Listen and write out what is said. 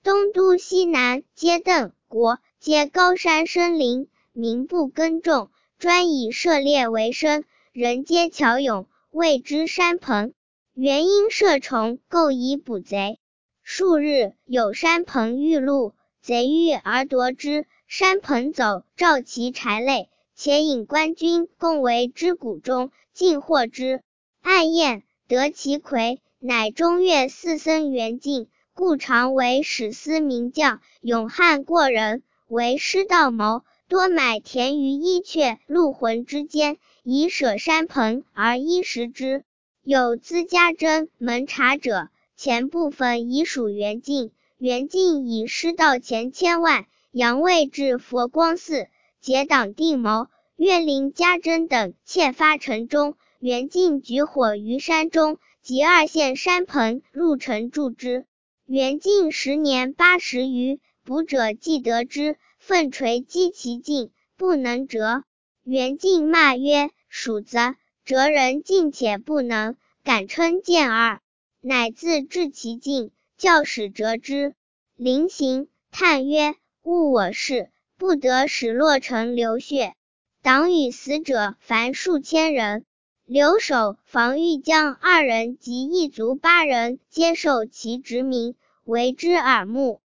东都西南皆邓国，皆高山深林，民不耕种，专以射猎为生，人皆巧勇，谓之山朋。原因射虫，构以捕贼。数日，有山朋遇鹿，贼遇而夺之，山朋走，召其柴类，且引官军共为之谷中，尽获之。暗验，得其魁，乃中岳四僧元敬，故常为史思名将，勇悍过人，为师道谋，多买田于伊阙、鹿浑之间，以舍山朋而衣食之。有资家珍门察者，前部分已属元敬，元敬以师道钱千万，扬位至佛光寺，结党定谋，岳灵、家珍等窃发城中，元敬举火于山中，及二县山朋入城助之。元敬10年80余，捕者既得之，奋锤击其颈，不能折。元敬骂曰：鼠子，折人尽且不能，敢称见耳。乃自治其颈，教使折之。临行，叹曰：误我事，不得使洛城流血。党与死者凡数千人。留守防御将2人及一族8人，皆受其职名，为之耳目。